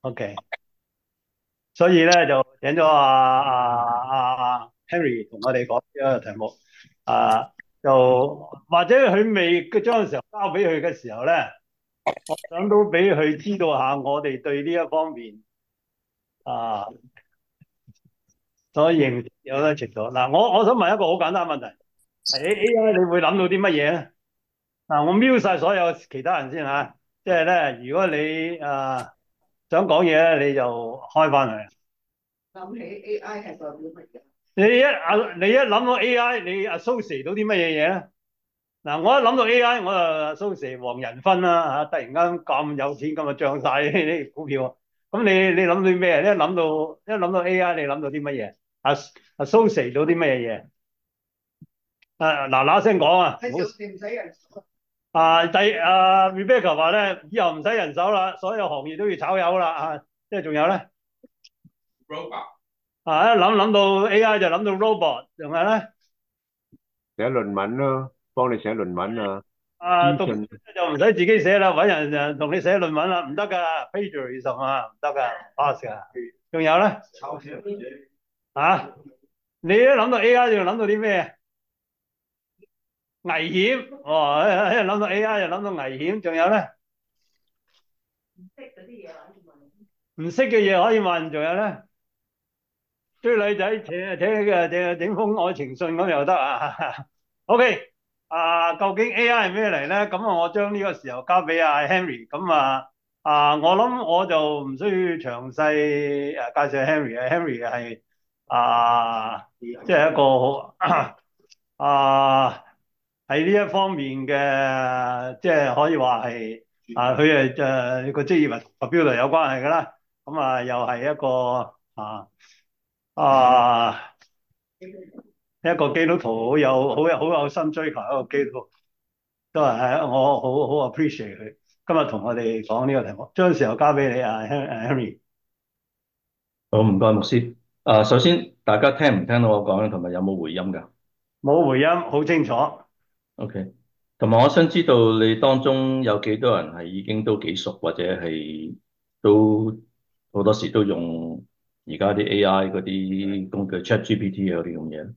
OK，所以咧就請咗Henry 同我哋講呢個題目。啊，就或者佢未將時候交俾佢嘅時候咧，我想都俾佢知道下我哋對呢一方面啊所認識有得程度。嗱，我想問一個好簡單嘅問題，係 AI 你會諗到啲乜嘢咧？嗱，我瞄晒所有其他人先嚇，即係咧，如果你想講嘢咧，你就開翻佢。諗起 AI 係代表乜嘢？你一諗到 AI，你 associate 到啲乜嘢嘢咧？嗱，我一諗到 AI，我就 associate 黃仁勳啦嚇，突然間咁有錢咁啊，漲晒呢啲股票。咁你諗到啲咩？一諗到 AI，你諗到啲乜嘢？associate 到啲乜嘢嘢？嗱嗱聲講啊！唔使人手Rebecca 話咧，以後唔使人手啦，所有行業都要炒魷啦啊！即係仲有咧，robot 一諗到 AI 就諗到 robot，仲有咧寫論文咯，幫你寫論文啊， 讀書資訊就唔使自己寫啦，揾人同你寫論文啦，唔得噶，plagiarism 唔得噶，pass 噶。仲有咧啊，你一諗到 AI 就諗到啲咩？危險哦，一諗到 AI 就諗到危險，仲有咧唔識嘅嘢可以問，仲有咧追女仔整封愛情信咁又得啊？OK，究竟 AI 係咩嚟咧？咁啊，我將呢個時候交俾阿 Henry。咁我諗我就唔需要詳細介紹 Henry 嘅。Henry 係即係一個好喺呢一方面嘅，即係可以話係佢係個職業係同 computer 有關係㗎啦。咁又係啊一個基督徒，好有心追求一個基督徒，都係我好 appreciate 佢今日同我哋講呢個題目。將時候交俾你Henry。 好，唔該，牧師。首先大家聽唔聽到我講咧，同埋有冇回音㗎冇回音，好清楚。 ？OK，同埋我想知道你當中有幾多人係已經都幾熟，或者係都好多時都用而家啲 AI 嗰啲工具 ChatGPT 嗰啲咁嘢。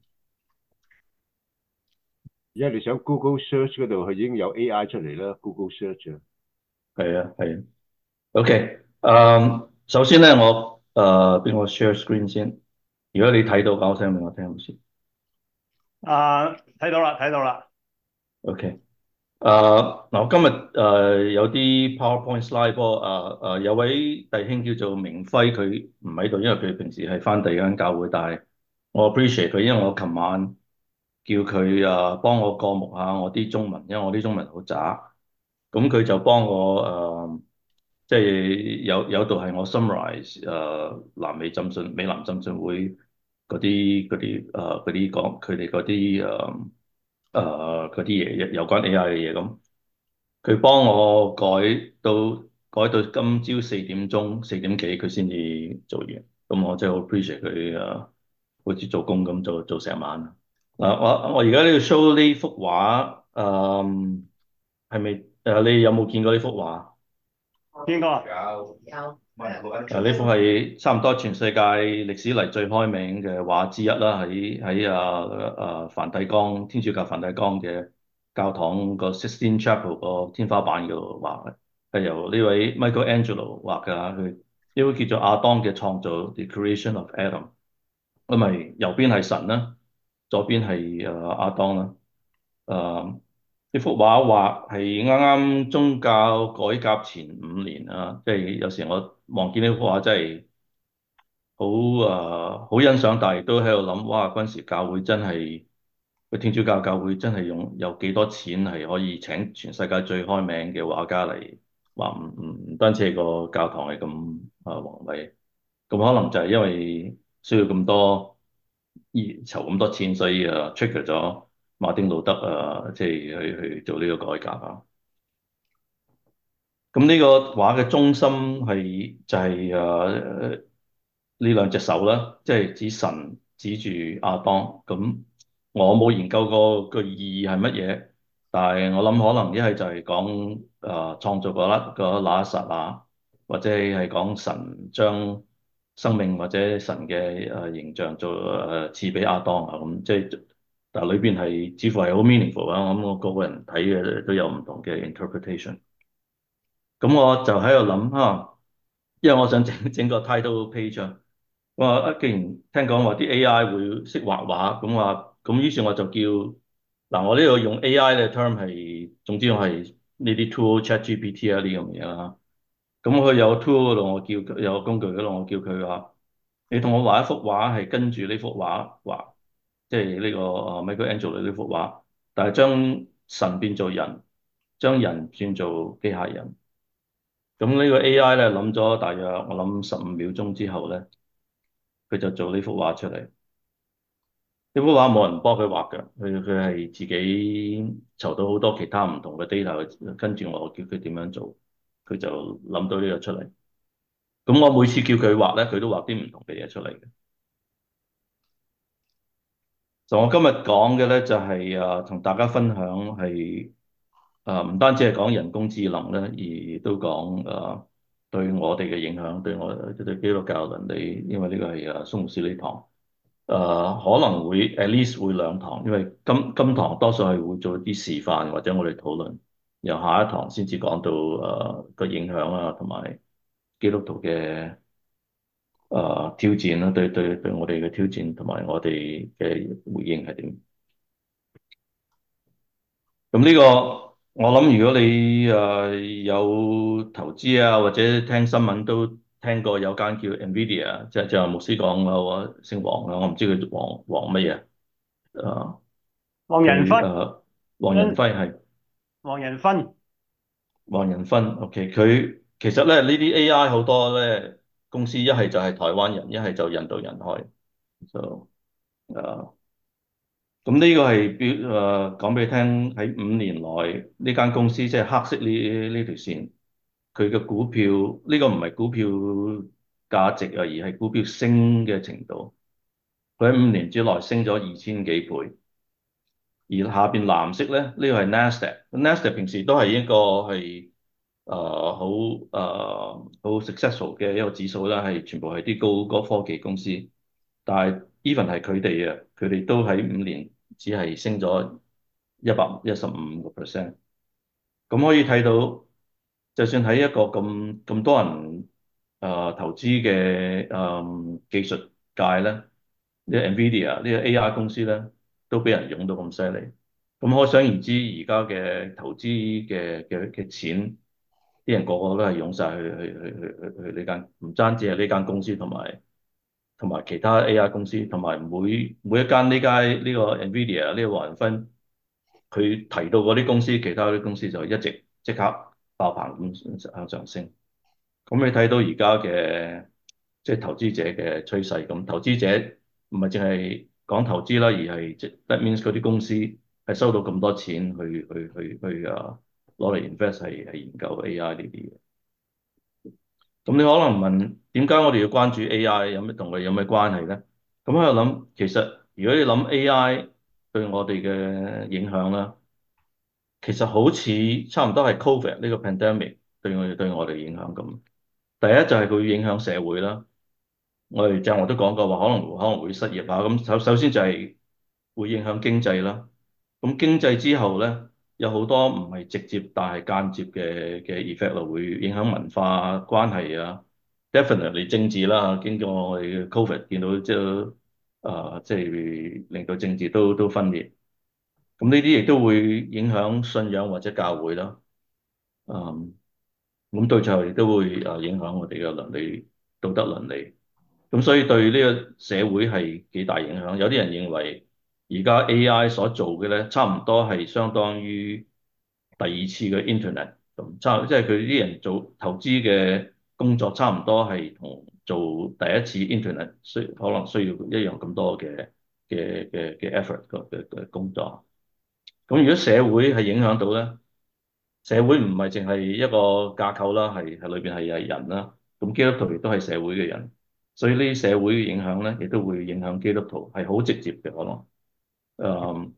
而家你想 Google Search 嗰度，佢已經有 AI 出嚟啦，Google Search 啊。 係啊，係啊。OK，首先咧，俾我 share screen 先。如果你睇到，講聲俾我聽先。 睇到啦，睇到啦。 OK。嗱，我今日有啲 PowerPoint slide，不過有位弟兄叫做明輝，佢唔喺度，因為佢平時係返第二間教會，但係我 appreciate 佢，因為我琴晚叫佢幫我過目下我啲中文，因為我啲中文好渣，咁佢就幫我即係有度係我 summarize 南美浸信美南浸信會嗰啲講佢哋嗰啲嗰啲嘢有關 AI 嘅嘢咁。佢幫我改到今朝4點幾，佢先至做完。咁我真係好 appreciate 佢好似做工咁做成晚。我而家呢度 show 呢幅畫，係咪你有冇見過呢幅畫？ 邊個？ 呢幅係差唔多全世界歷史嚟最開名嘅畫之一啦，喺梵蒂岡天主教梵蒂岡嘅教堂個 Sistine Chapel 個天花板嗰度畫嘅，係由呢位 Michelangelo 畫㗎。佢呢位叫做亞當嘅創造 The Creation of Adam，咁咪右邊係神啦，左邊係亞當啦。呢幅畫畫係啱啱宗教改革前5年啊，即係有時我望見呢幅畫真係好欣賞，但係都喺度諗，哇！嗰陣時教會真係個天主教教會真係有幾多錢係可以請全世界最開名嘅畫家嚟畫，唔單止係個教堂係咁宏偉，咁可能就係因為需要咁多籌咁多錢，所以trigger 咗馬丁路德即係去做呢個改革啊。咁呢個畫嘅中心係就係呢兩隻手啦，即係指神指住亞當。咁我冇研究過個意義係乜嘢，但係我諗可能一係就係講創造嗰粒嗰那一剎那， 或者係講神將生命或者神嘅形象做賜俾亞當啊咁，即係但係裏邊係似乎係好 meaningful 啊！我諗我個個人睇嘅都有唔同嘅 interpretation。咁我就喺度諗啊，因為我想整個 title page 啊。我話既然聽講話啲 AI 會識畫畫，咁話咁於是我就叫嗱，我呢度用 AI 嘅 term 係，總之我係呢啲 tool ChatGPT 啊呢咁嘢啦。咁佢有 tool 嗰度，我叫佢有工具嗰度，我叫佢話你同我畫一幅畫，係跟住呢幅畫畫，即係呢個Michelangelo 呢幅畫，但係將神變做人，將人變做機械人。咁呢個 AI 咧諗咗大約我諗15秒鐘之後咧，佢就做呢幅畫出嚟。呢幅畫冇人幫佢畫嘅，佢係自己籌到好多其他唔同嘅 data，跟住我叫佢點樣做，佢就諗到呢個出嚟。咁我每次叫佢畫咧，佢都畫啲唔同嘅嘢出嚟嘅。就我今日講嘅咧，就係同大家分享係唔單止係講人工智能咧，而都講對我哋嘅影響，對基督教倫理，因為呢個係蘇牧師呢堂。可能會 at least 會2堂，因為今堂多數係會做啲示範或者我哋討論，由下一堂先至講到個影響啊，同埋基督徒嘅挑戰啦，對我哋嘅挑戰同埋我哋嘅回應係點？咁呢個我諗，如果你有投資啊，或者聽新聞都聽過有間叫 Nvidia，就牧師講啦，我姓黃啊，我唔知佢黃乜嘢。誒，佢黃仁勳， 黃仁輝係黃仁勳， 黃仁勳，OK，佢其實咧呢啲 AI 好多咧公司一係就係台灣人，一係就印度人開，就誒咁呢個係講俾你聽，喺5年內呢間公司即係黑色呢條線，佢嘅股票呢個唔係股票價值啊，而係股票升嘅程度，佢喺5年之內升咗2000幾倍。而下邊藍色咧，呢個係 Nasdaq，Nasdaq 平時都係一個係好 successful 嘅一個指數啦，係全部係啲高科技公司。但係 even 係佢哋啊，佢哋都喺5年只係升咗115%。咁可以睇到，就算喺一個咁多人投資嘅技術界咧，呢個 Nvidia 呢個 AI 公司咧，都俾人湧到咁犀利。咁可想而知，而家嘅投資嘅錢，啲人個個都係湧晒去呢間，唔單止係呢間公司，同埋其他 AI 公司，同埋每一間呢個 Nvidia 呢個華人分，佢提到嗰啲公司，其他嗰啲公司就一直即刻爆棚咁向上升。咁你睇到而家嘅即係投資者嘅趨勢，咁投資者唔係淨係講投資啦，而係即 that means 嗰啲公司係收到咁多錢去攞嚟 invest 係研究 AI 呢啲嘢。咁你可能問點解我哋要關注 AI，有咩同佢有咩關係咧？咁喺度諗，其實如果你諗 AI 對我哋嘅影響啦，其實好似差唔多係 Covid 呢個 pandemic 對我哋影響咁。第一就係佢影響社會啦。我都講過話，可能會失業啊。咁首先就係會影響經濟啦。咁經濟之後咧，有好多唔係直接但係間接嘅 effect 咯，會影響文化關係啊，definitely 政治啦。經過我哋嘅 Covid 見到即係令到政治都分裂。咁呢啲亦都會影響信仰或者教會啦。嗯，咁到最後亦都會影響我哋嘅倫理、道德倫理。咁所以對呢個社會係幾大影響。有啲人認為而家 AI 所做嘅咧，差唔多係相當於第二次嘅 Internet 咁，即係佢啲人做投資嘅工作，差唔多係同做第一次 Internet 可能需要一樣咁多嘅 effort 嘅工作。咁如果社會係影響到咧，社會唔係淨係一個架構啦，係裏邊係人啦。咁基督徒亦都係社會嘅人，所以呢啲社會嘅影響咧，亦都會影響基督徒，係好直接嘅可能。誒、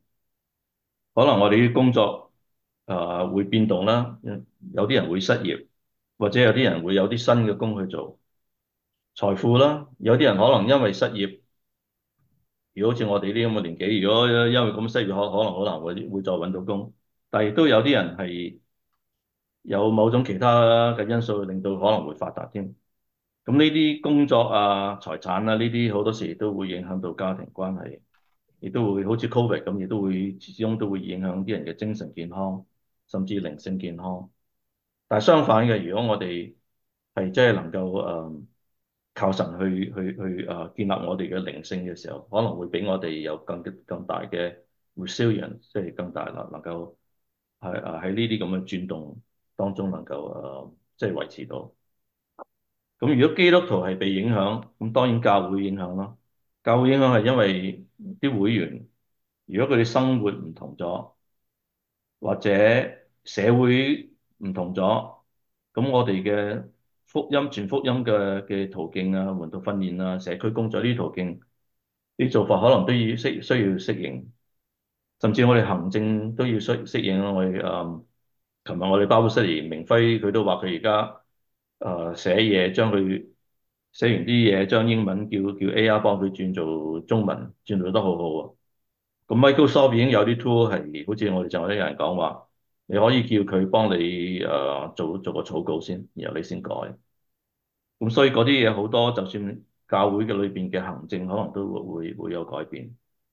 可能我哋啲工作會變動啦，有啲人會失業， 或者有啲人會有啲新嘅工去做財富啦。有啲人可能因為失業，如果好似我哋呢啲咁嘅年紀，如果因為咁失業，可能好難會再揾到工。但係亦都有啲人係有某種其他嘅因素令到可能會發達添。咁呢啲工作啊、財產啊，呢啲好多時都會影響到家庭關係，亦都會好似 Covid 咁，亦都會始終都會影響啲人嘅精神健康，甚至靈性健康。但係相反嘅，如果我哋係真係能夠靠神去建立我哋嘅靈性嘅時候，可能會俾我哋有更大嘅 resilience，即係更大能夠喺呢啲咁嘅轉動當中能夠即係維持到。咁如果基督徒係被影響，咁當然教會影響咯。教會影響係因為啲會員，如果佢哋生活唔同咗，或者社會唔同咗，咁我哋嘅傳福音嘅途徑啊、門徒訓練啊、社區工作呢啲途徑，啲做法可能都要需要適應，甚至我哋行政都要適應啊。琴日我哋包括悉尼明輝佢都話佢而家寫嘢，將佢寫完啲嘢，將英文叫 AI 幫佢轉做中文，轉做得好好啊！咁 Microsoft 已經有啲 tool 係，好似我哋就有人講話，你可以叫佢幫你做個草稿先，然後你先改。咁所以嗰啲嘢好多，就算教會嘅裏邊嘅行政，可能都會有改變。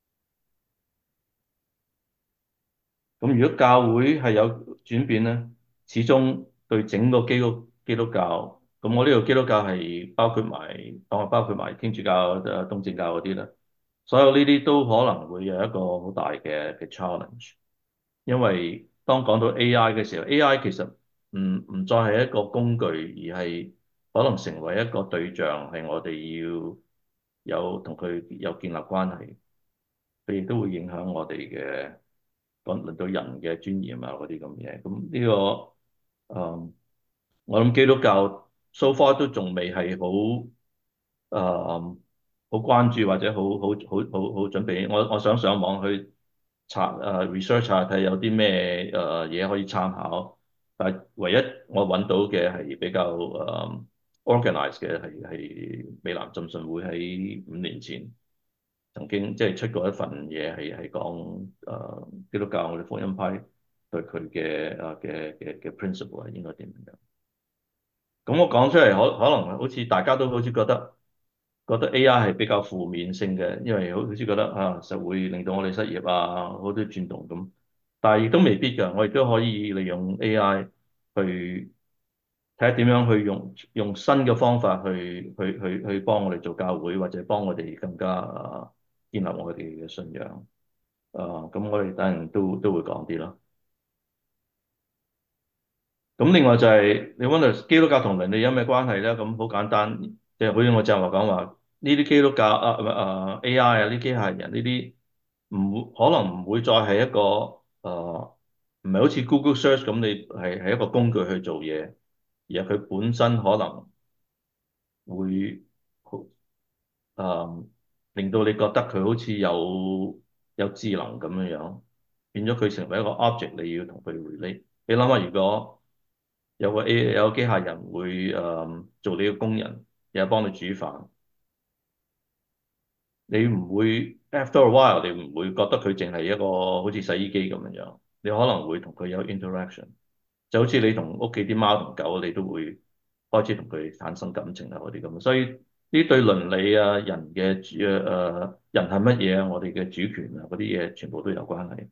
咁如果教會係有轉變咧，始終對整個基督教，咁我呢個基督教係包括埋天主教、東正教嗰啲啦，所有呢啲都可能會有一個好大嘅 challenge。因為當講到 AI 嘅時候，AI 其實唔再係一個工具，而係可能成為一個對象，係我哋要同佢有建立關係，佢亦都會影響我哋嘅輪到人嘅尊嚴啊嗰啲咁嘢。咁呢個我諗基督教 so far 都仲未係好關注或者好準備。我想上網去查research 下睇有啲咩嘢可以參考，但係唯一我揾到嘅係比較organized 嘅係美南浸信會喺5年前曾經即係出過一份嘢係講基督教我哋福音派對佢嘅 principle 係應該點樣。咁我講出嚟可能好似大家都好似覺得 AI 係比較負面性嘅，因為好似覺得就會令到我哋失業啊，好多轉動咁。但係亦都未必㗎，我亦都可以利用 AI 去睇下點樣去用新嘅方法去幫我哋做教會，或者幫我哋更加建立我哋嘅信仰。咁我哋等陣都會講啲咯。咁另外就係你問到基督教同倫理有咩關係咧？咁好簡單，即係好似我正話講話，呢啲基督教AI 啊，呢啲機械人呢啲可能唔會再係一個唔係好似 Google Search 咁，你係一個工具去做嘢，而係佢本身可能會誒令到你覺得佢好似有智能咁樣樣，變咗佢成為一個 object，你要同佢 relate。你諗下，如果有個機械人會做你嘅工人，又幫你煮飯，你唔會 after a while 你唔會覺得佢淨係一個好似洗衣機咁樣樣，你可能會同佢有 interaction，就好似你同屋企啲貓同狗，你都會開始同佢產生感情啊嗰啲咁。所以呢對倫理啊、人係乜嘢啊、我哋嘅主權啊嗰啲嘢，全部都有關係。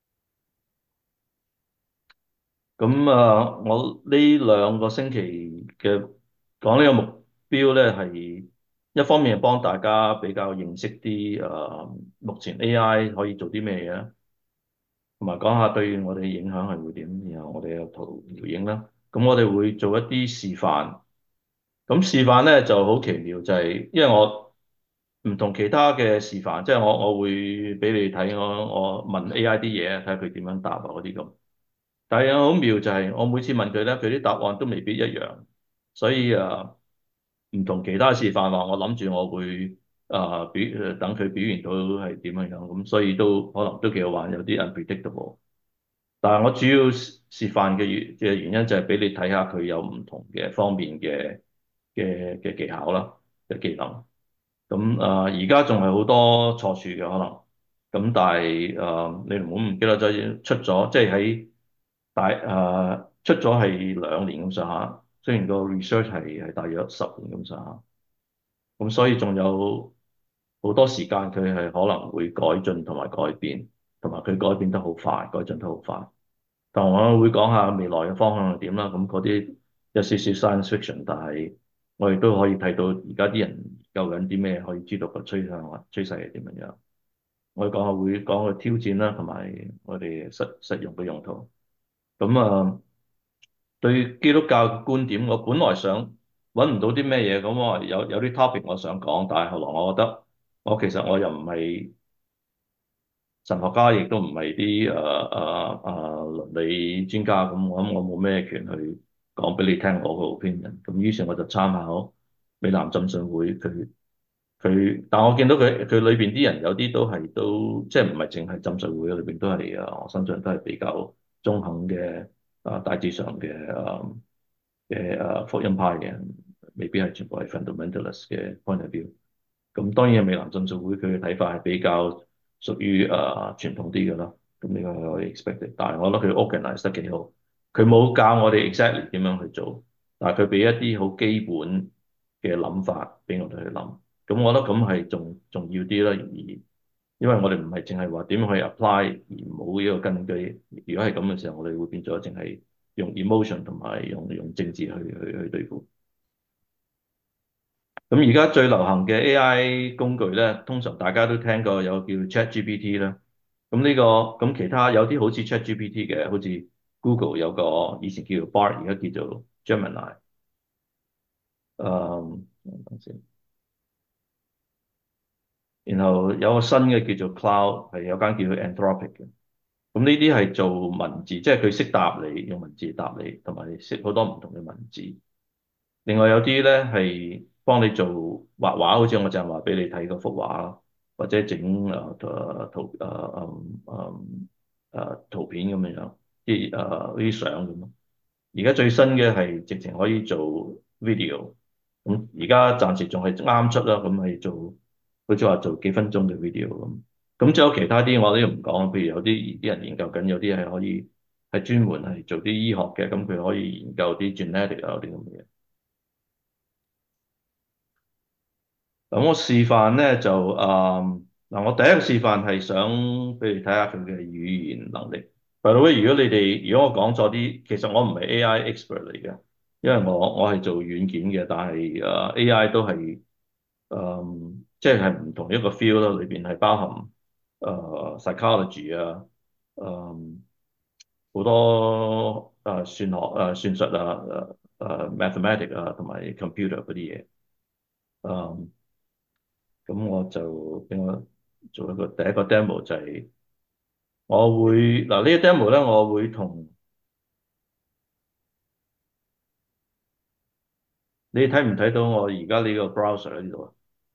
咁我呢2個星期嘅講呢個目標咧，係一方面係幫大家比較認識啲目前 AI 可以做啲咩嘢，同埋講下對我哋影響係會點，然後我哋有圖回應啦。咁我哋會做一啲示範。咁示範咧就好奇妙，就係因為我唔同其他嘅示範，即係我會俾你睇我問 AI 啲嘢，睇下佢點樣答啊嗰啲咁。但係好妙就係我每次問佢咧，佢啲答案都未必一樣，所以唔同其他示範話，我諗住我會等佢表現到係點樣樣，咁所以都可能都幾好玩，有啲 unpredictable。 但係我主要示範嘅原因就係俾你睇下佢有唔同嘅方面嘅技巧啦，嘅技能。咁而家仲係好多錯處嘅可能。咁但係你唔好唔記得咗出咗，即係喺出咗係2年咁上下。雖然個 research 係大約10年咁上下。咁所以仲有好多時間，佢係可能會改進同埋改變，同埋佢改變得好快，改進得好快。但我會講下未來嘅方向係點啦。咁嗰啲有少少 science fiction，但係我亦都可以睇到而家啲人研究緊啲咩，可以知道個趨向或趨勢係點樣樣。我會講個挑戰啦，同埋我哋實用嘅用途。咁對基督教嘅觀點，我本來想揾唔到啲咩嘢，咁我有啲 topic 我想講，但係後來我覺得其實我又唔係神學家，亦都唔係啲倫理專家，咁我諗我冇咩權去講俾你聽我個 opinion。咁於是我就參考美南浸信會但我見到佢裏邊啲人有啲都即係唔係淨係浸信會裏邊都係我相信都係比較中肯嘅大致上嘅福音派嘅，未必係全部係 fundamentalist 嘅 point of view。咁當然係美南浸信會佢嘅睇法係比較屬於傳統啲嘅啦。咁呢個係可以 expect，但係我覺得佢 organize 得幾好。佢冇教我哋 exactly 點樣去做，但係佢俾一啲好基本嘅諗法俾我哋去諗。咁我覺得咁係仲重要啲啦，因為我哋唔係淨係話點樣去 apply 而冇呢個根據。如果係咁嘅時候，我哋會變咗淨係用 emotion 同埋用政治去對付。咁而家最流行嘅 AI 工具咧，通常大家都聽過有叫 ChatGPT 啦。咁其他有啲好似 ChatGPT 嘅，好似 Google 有個以前叫做 Bard，而家叫做 Gemini。等先，然後有個新嘅叫做 Cloud，係有間叫做 Anthropic 嘅。咁呢啲係做文字，即係佢識答你，用文字答你，同埋識好多唔同嘅文字。另外有啲咧係幫你做畫畫，好似我就係話俾你睇嗰幅畫，或者整圖片咁樣樣，啲相咁咯。而家最新嘅係直情可以做 video，咁而家暫時仲係啱出啦，咁係做好似話做幾分鐘嘅 video 咁。咁仲有其他啲我都唔講，譬如有啲人研究緊，有啲係可以係專門係做啲醫學嘅，咁佢可以研究啲 genetic 啊啲咁嘅嘢。咁我示範咧就我第一個示範係想俾你睇下佢嘅語言能力。By the way，如果我講咗啲，其實我唔係 AI expert 嚟嘅，因為我係做軟件嘅，但係AI 都係即係唔同一個 field 啦，裏邊係包含psychology 啊，好多算學算術mathematics 啊同埋 computer 嗰啲嘢。咁我就俾我做一個第一個 demo 就係我會嗱呢個 demo 咧，我會同你睇唔睇到我而家呢個 browser 喺呢度啊？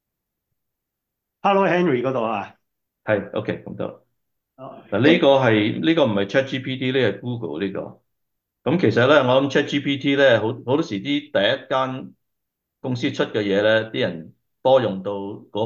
Hello Henry 嗰度啊， 係 OK 咁得。 哦嗱呢個唔係 ChatGPT，呢係 Google 呢個。咁其實咧，我諗 ChatGPT 咧好多時啲第一間公司出嘅嘢咧，啲人多用到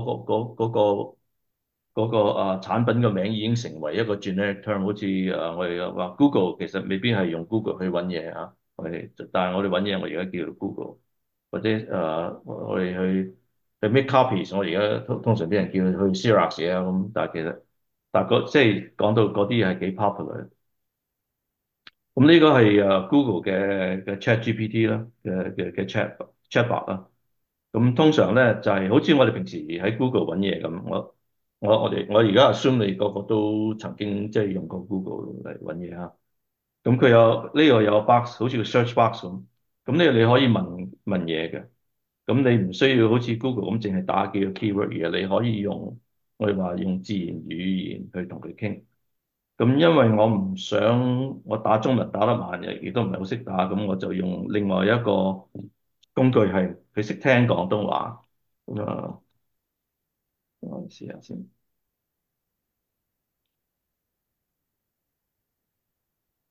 嗰個產品嘅名已經成為一個 generic term，好似我哋話 Google 其實未必係用 Google 去揾嘢啊，但係我哋揾嘢我而家叫做 Google，或者我哋去 make copies，我而家通常啲人叫佢去 Xerox 啊咁，但係其實即係講到嗰啲嘢係幾 popular。咁呢個係Google 嘅 ChatGPT 啦，嘅 chatbot 啦。咁通常咧就係好似我哋平時喺 Google 揾嘢咁，我而家 assume 你個個都曾經即係用過 Google 嚟揾嘢啊。咁佢有呢個有個 box，好似個 search box 咁。咁呢個你可以問嘢嘅。咁你唔需要好似 Google 咁淨係打幾個 keyword 嘢，你可以用我哋話用自然語言去同佢傾。咁因為我唔想我打中文打得慢，亦都唔係好識打，咁我就用另外一個工具係佢識聽廣東話。咁我試下先。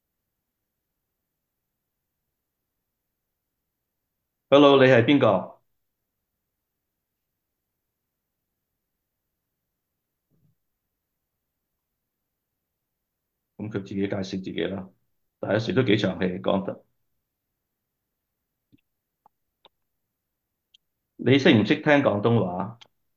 Hello，你係邊個？咁佢自己介紹自己啦。但係有時都幾長氣講得。你識唔識聽廣東話？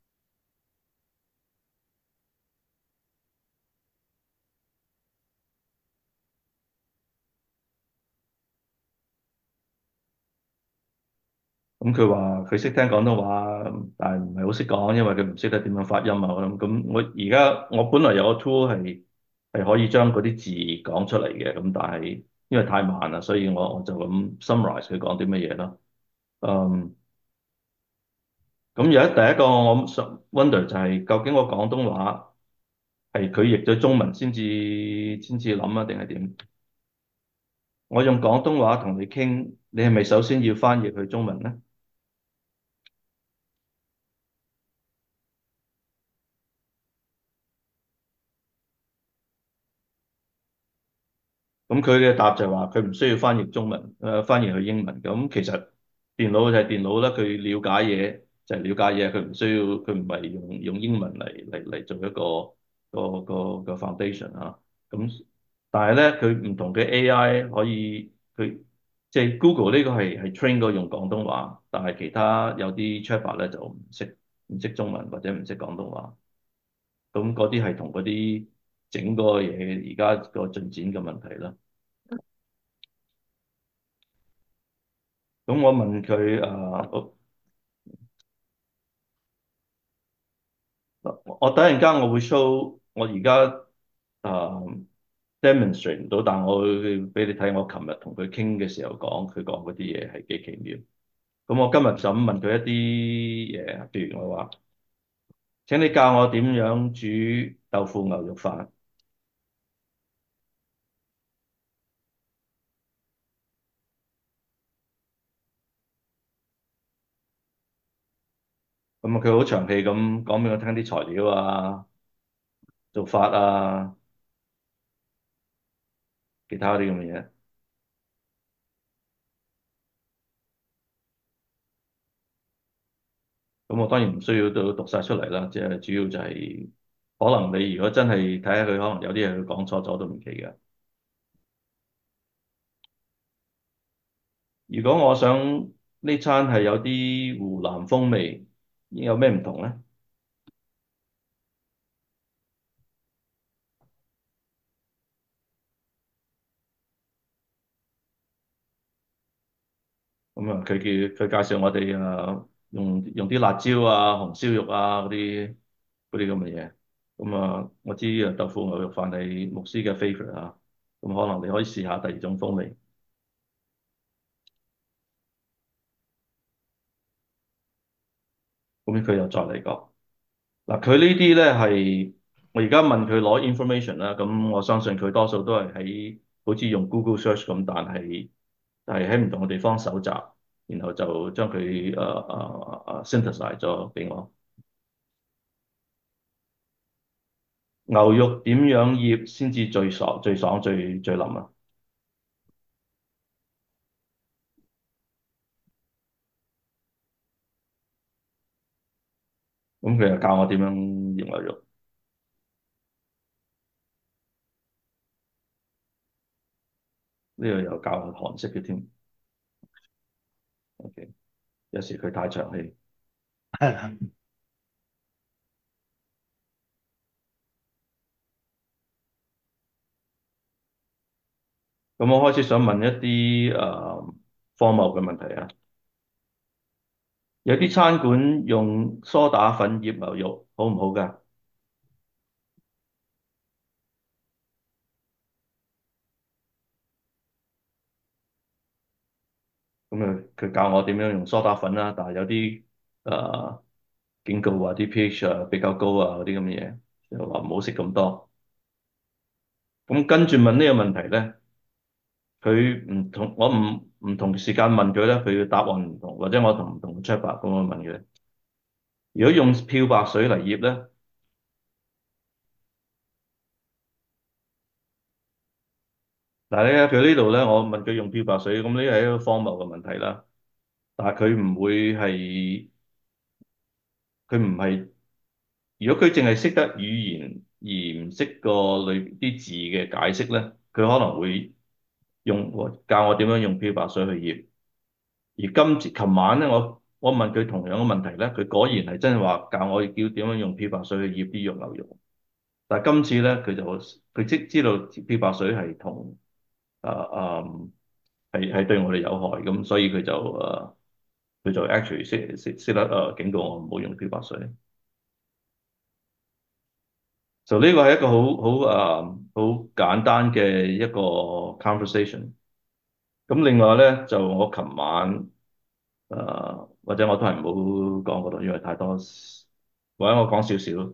咁佢話佢識聽廣東話，但係唔係好識講，因為佢唔識得點樣發音啊。我而家我本來有個 tool 係可以將嗰啲字講出嚟嘅，咁但係因為太慢啦，所以我就咁 summarize 佢講啲乜嘢咯。嗯，咁第一個我想 wonder 就係究竟我廣東話係佢譯咗中文先至諗啊，定係點？我用廣東話同你傾，你係咪首先要翻譯去中文呢？咁佢嘅答就係話佢唔需要翻譯中文，翻譯去英文。咁其實電腦就係電腦啦，佢了解嘢就係了解嘢，佢唔需要，佢唔係用英文嚟做一個 foundation 啊。咁但係咧，佢唔同嘅 AI 可以，佢即係 Google 呢個係 train 過用廣東話，但係其他有啲 chatbot 咧就唔識中文或者唔識廣東話。咁嗰啲係同嗰啲整個嘢而家個進展嘅問題啦。咁我問佢我突然間我會 show 我而家誒 demonstrate 唔到，但我會俾你睇我琴日同佢傾嘅時候佢講嗰啲嘢係幾奇妙。咁我今日就咁問佢一啲嘢，譬如我話：請你教我點樣煮豆腐牛肉飯。咁佢好長氣咁講俾我聽啲材料啊、做法啊、其他啲咁嘅嘢。咁我當然唔需要都讀晒出嚟啦，即係主要就係可能你如果真係睇下佢，可能有啲嘢佢講錯咗都唔奇嘅。如果我想呢餐係有啲湖南風味，有咩唔同咧？咁啊，佢介紹我哋用啲辣椒啊、紅燒肉啊嗰啲咁嘅嘢。咁啊，我知豆腐牛肉飯係牧師嘅 favourite 啊，咁可能你可以試下第二種風味。咁佢又再嚟講。嗱，佢呢啲咧係我而家問佢攞 information 啦，咁我相信佢多數都係喺好似用 Google Search 咁，但係喺唔同嘅地方搜集，然後就將佢synthesize 咗俾我。牛肉點樣醃先至最爽、最爽、最腍啊？咁佢又教我點樣醃牛肉，呢個又教我韓式嘅添。OK，有時佢太長氣。咁我開始想問一啲荒謬嘅問題啊。有啲餐館用梳打粉醃牛肉，好唔好㗎？咁佢教我點樣用梳打粉啦，但係有啲警告話啲 pH 比較高啊嗰啲咁嘅嘢，又話唔好食咁多。咁跟住問呢個問題咧，佢唔同我唔同時間問佢咧，佢嘅答案唔同，或者我同唔同 check 白咁樣問佢。如果用漂白水嚟醃咧，嗱咧佢呢度咧，我問佢用漂白水，咁呢係一個荒謬嘅問題啦。 但係佢唔會係，佢唔係，如果佢淨係識得語言而唔識個裏啲字嘅解釋咧，佢可能會教我點樣用漂白水去醃。而琴晚咧，我問佢同樣嘅問題咧，佢果然係真係話教我點樣用漂白水去醃啲肉牛肉。但係今次咧，佢即知道漂白水係同誒誒係對我哋有害，咁所以佢就 actually 識得警告我唔好用漂白水。就呢個係一個好簡單嘅一個 conversation。咁另外咧，就我琴晚或者我都係唔好講嗰度，因為太多，或者我講少少。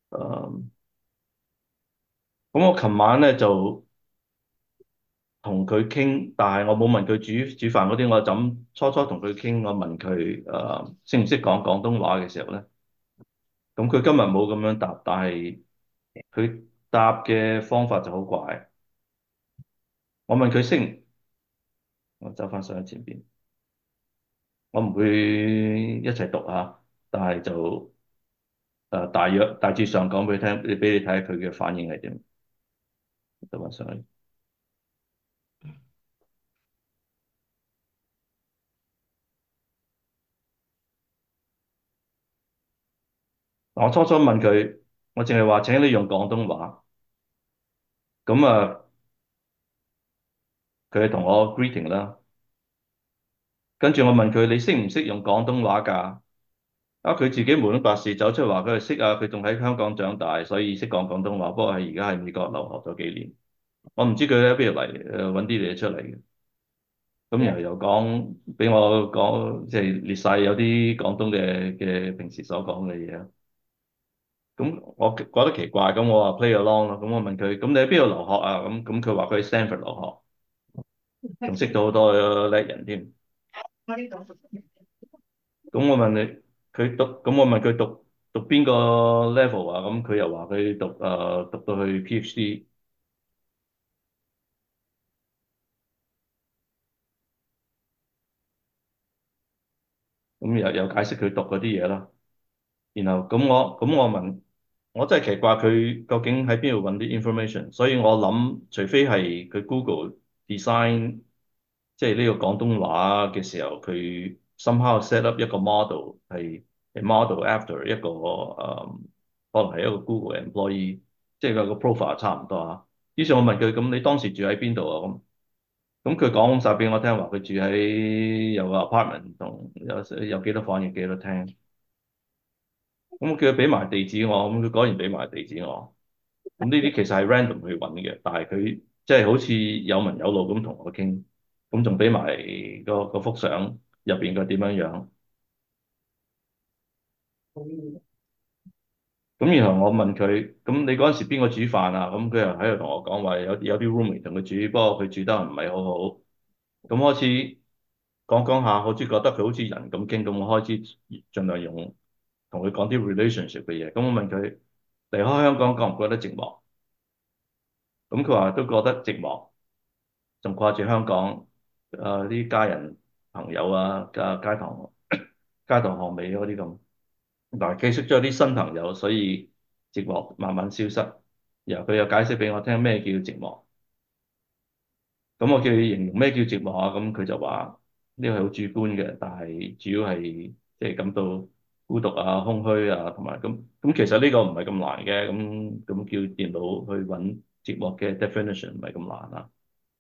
咁我琴晚咧就同佢傾，但係我冇問佢煮飯嗰啲，我就咁初初同佢傾，我問佢識唔識講廣東話嘅時候咧，咁佢今日冇咁樣答，但係佢答嘅方法就好怪。我問佢識唔，我走翻上去前邊，我唔會一齊讀下，但係就大致上講俾你聽，俾你睇下佢嘅反應係點。走翻上去，我初初問佢，我淨係話請你用廣東話，咁佢係同我 greeting 啦。跟住我問佢你識唔識用廣東話㗎？啊，佢自己無端白事走出嚟話佢係識啊，佢仲喺香港長大，所以識講廣東話。不過係而家喺美國留學咗幾年，我唔知佢喺邊度嚟，揾啲嘢出嚟嘅。咁然後又講俾我講，即係列晒有啲廣東嘅平時所講嘅嘢。咁我覺得奇怪，咁我話 play along 咯。咁我問佢，咁你喺邊度留學啊？咁佢話佢喺 Stanford 留學，仲識到好多叻人添。咁我問你，咁我問佢讀邊個 level 啊？咁佢又話佢讀到去 PhD，咁又解釋佢讀嗰啲嘢啦。然後咁我問，我真係奇怪佢究竟喺邊度揾啲 information，所以我諗除非係佢 Google design 即係呢個廣東話嘅時候，佢 somehow set up 一個 model 係 model after 一個可能係一個 Google employee，即係個 profile 差唔多啊。於是我問佢：咁你當時住喺邊度啊？咁佢講晒俾我聽，話佢住喺有個 apartment 同有幾多房，有幾多廳。咁我叫佢俾埋地址我，咁佢果然俾埋地址我。咁呢啲其實係 random 去揾嘅，但係佢即係好似有文有路咁同我傾，咁仲俾埋個幅相入邊個點樣樣。咁然後我問佢：咁你嗰陣時邊個煮飯啊？咁佢又喺度同我講話有啲 roommate 同佢煮，不過佢煮得唔係好好。咁開始講下，好似覺得佢好似人咁傾，咁我開始盡量用同佢講啲 relationship 嘅嘢。咁我問佢離開香港覺唔覺得寂寞？咁佢話都覺得寂寞，仲掛住香港啲家人朋友啊，街堂巷尾嗰啲咁。但係佢識咗啲新朋友，所以寂寞慢慢消失。然後佢又解釋俾我聽咩叫寂寞。咁我叫佢形容咩叫寂寞啊？咁佢就話呢個係好主觀嘅，但係主要係即係感到孤獨啊、空虛啊，同埋咁其實呢個唔係咁難嘅。咁叫電腦去揾寂寞嘅 definition 唔係咁難啊。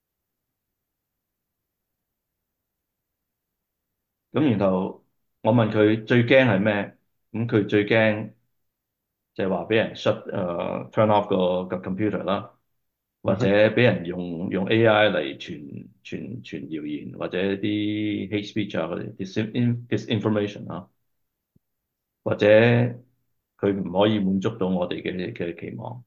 咁然後我問佢最驚係咩？咁佢最驚就係話俾人 turn off 個 computer 啦，或者俾人用 AI 嚟傳謠言，或者啲 hate speech 啊，嗰啲 disinformation 啊，或者佢唔可以滿足到我哋嘅期望。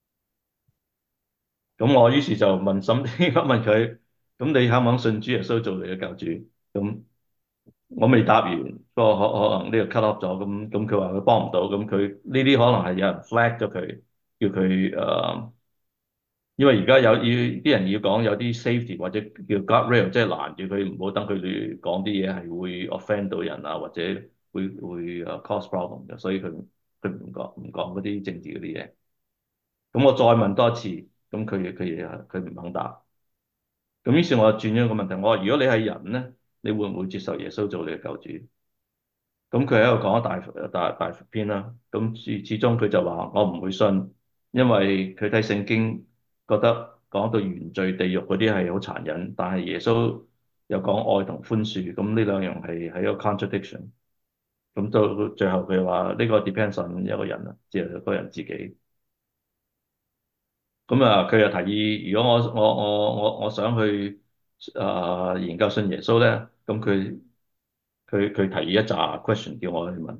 咁我於是就問心啲，問佢：咁你肯唔肯信主耶穌做你嘅救主？咁我未答完，不過可能呢個 cut off 咗，咁佢話佢幫唔到，咁佢呢啲可能係有人 flag 咗佢，叫佢因為而家啲人要講有啲 safety 或者叫 guardrail，即係攔住佢唔好等佢哋講啲嘢係會 offend 到人啊，或者會 cause problem 嘅，所以佢唔講嗰啲政治嗰啲嘢。咁我再問多一次，咁佢唔肯答。咁於是我就轉咗個問題，我話如果你係人咧，你會唔會接受耶穌做你嘅救主？咁佢喺度講咗大篇啦。咁始終佢就話我唔會信，因為佢睇聖經覺得講到原罪地獄嗰啲係好殘忍，但係耶穌又講愛同寬恕，咁呢兩樣係一個 contradiction。咁到最後佢話呢個 depends on 一個人啊，即係個人自己。咁啊，佢又提議，如果我想去研究信耶穌咧，咁佢提議一紮 question 叫我去問。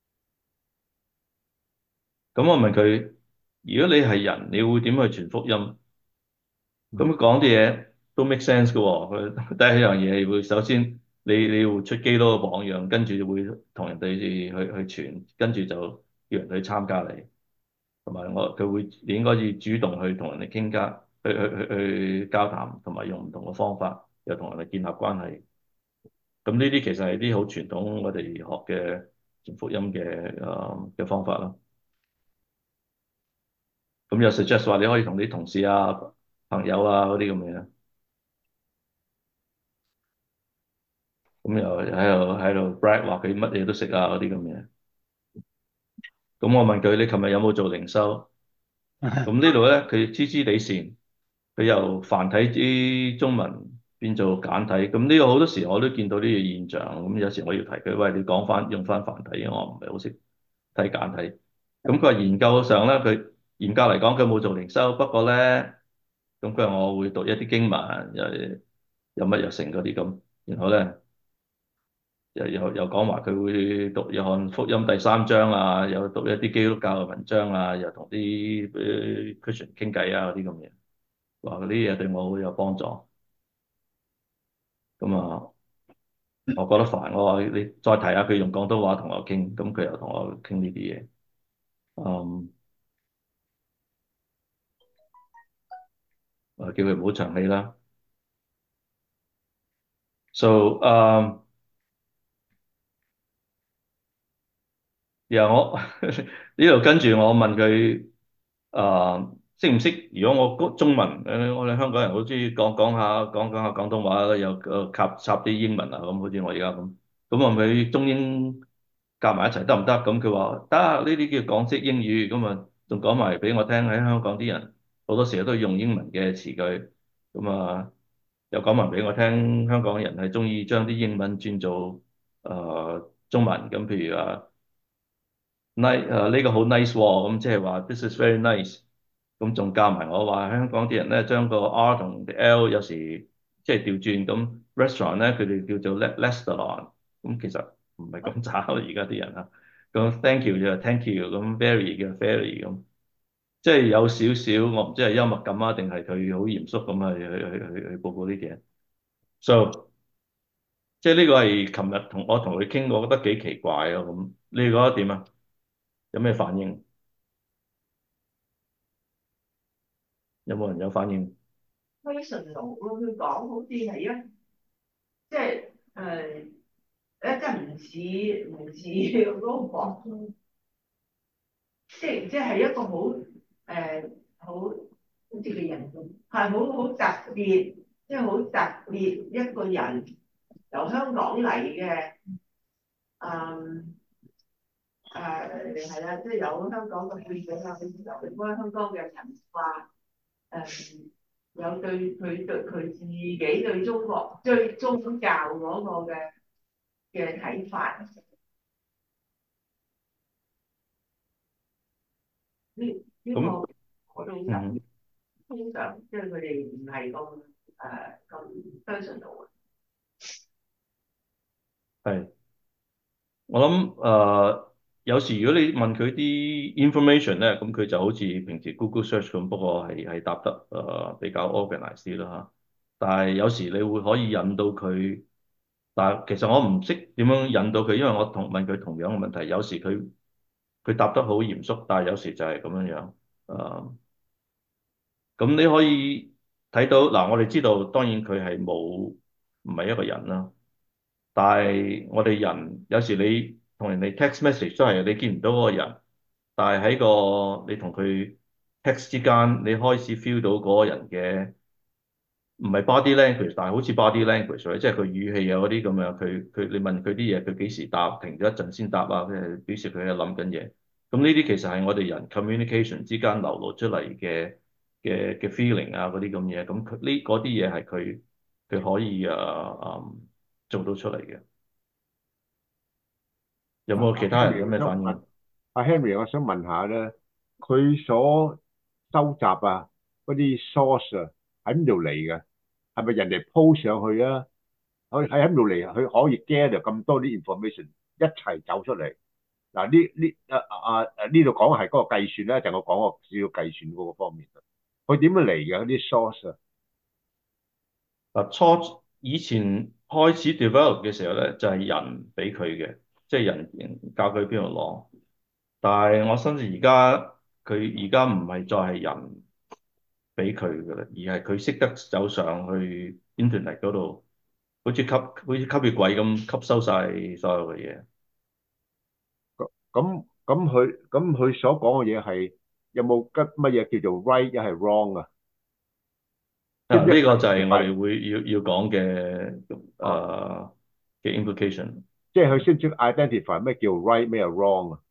咁我問佢，如果你係人，你會點去傳福音？咁佢講啲嘢都 make sense 嘅喎。佢第一樣嘢會首先你要出基督嘅榜樣，跟住會同人哋去傳，跟住就叫人去參加你。同埋你應該要主動去同人哋傾偈，去交談，同埋用唔同嘅方法，又同人哋建立關係。咁呢啲其實係啲好傳統我哋學嘅傳福音嘅方法啦。咁又 suggest 話你可以同啲同事啊、朋友啊嗰啲咁嘅，咁又喺度 brag 話佢乜嘢都識啊嗰啲咁嘅。咁我問佢你琴日有冇做靈修？咁呢度咧佢知知地線。佢由繁體啲中文變做簡體，咁呢個好多時我都見到呢個現象。咁有時我要提佢，喂，你講翻用翻繁體，因為我唔係好識睇簡體。咁佢話研究上咧，佢嚴格嚟講佢冇做靈修，不過咧，咁佢話我會讀一啲經文，有乜又成嗰啲咁，然後咧又講話佢會讀約翰福音第3章啊，又讀一啲基督教嘅文章啊，又同啲Christian 傾偈啊嗰啲咁嘢。話嗰啲嘢對我好有幫助，咁啊，我覺得煩。我話你再提下佢用廣東話同我傾，咁佢又同我傾呢啲嘢，嗯，我叫佢唔好長氣啦。So，然後我呢度跟住我問佢，識唔識？如果我中文，我哋香港人好中意講下廣東話，又插啲英文啊，咁好似我而家咁。咁我問佢中英夾埋一齊得唔得？咁佢話得，呢啲叫港式英語。咁啊，仲講埋俾我聽，喺香港啲人好多時候都用英文嘅詞句。咁啊，又講埋俾我聽，香港人係中意將啲英文轉做中文。咁譬如呢個好 nice 喎，咁即係話 this is very nice。咁仲教埋我話香港啲人咧將個 R 同 L 有時即係調轉。咁 restaurant 咧佢哋叫做 restaurant，咁其實唔係咁渣咯，而家啲人啊。咁 thank you 就係 thank you，咁 very 嘅 very 咁，即係有少少我唔知係幽默感啊，定係佢好嚴肅咁去報告呢啲嘢。So 即係呢個係琴日同佢傾，我覺得幾奇怪啊。咁你覺得點啊？有咩反應？有冇人有反應？ 非常老咯，佢講好似係即係真係唔似嗰個講，即係一個好似嘅人咁，係好特別，即係好特別一個人由香港嚟嘅，係啦，即係有香港嘅背景啊，佢有關香港嘅文化。有對佢自己對中國對宗教嗰個嘅睇法，呢個咁我都通常即係佢哋唔係咁 personal 啊。 係。我諗有時如果你問佢啲 information 咧，咁佢就好似平時 Google search 咁，不過係答得比較 organized 啲啦嚇。但係有時你會可以引到佢，但係其實我唔識點樣引到佢，因為我問佢同樣嘅問題，有時佢答得好嚴肅，但係有時就係咁樣樣。 咁你可以睇到嗱，我哋知道當然佢係冇唔係一個人啦，但係我哋人有時你同人哋 text message 都係你見唔到嗰個人，但係喺個你同佢 text 之間，你開始 feel 到嗰個人嘅。唔係 body language，但係好似 body language，即係佢語氣啊嗰啲咁樣，佢你問佢啲嘢，佢幾時答，停咗一陣先答啊，即係表示佢係諗緊嘢。咁呢啲其實係我哋人 communication 之間流露出嚟嘅 feeling 啊嗰啲咁嘢，咁佢呢嗰啲嘢係佢可以做到出嚟嘅。有阿冇其他人有 Henry，我想問咩反應？ 阿 Henry，我想問下咧，佢所收集啊嗰啲 source 啊喺邊度嚟嘅？係咪人哋 po 上去啊？佢喺邊度嚟啊？佢可以 gather 咁多啲 information 一齊走出嚟。嗱呢度講係嗰個計算咧，就我講個少少計算嗰個方面。佢點樣嚟嘅嗰啲 source 啊？ 嗱，以前開始 develop 嘅時候咧，就係人俾佢嘅，即係人教佢邊度攞。但係我相信佢而家唔係再係人俾佢嘅啦，而係佢識得走上去 internet 嗰度，好似吸血鬼咁吸收晒所有嘅嘢。 咁佢所講嘅嘢係有冇乜嘢叫做 right 一係 wrong 啊？知唔知呢個就係我係哋會要講嘅啊？ 嘅 implication。 即係佢識唔識 identify 咩叫 right 咩係 wrong 啊？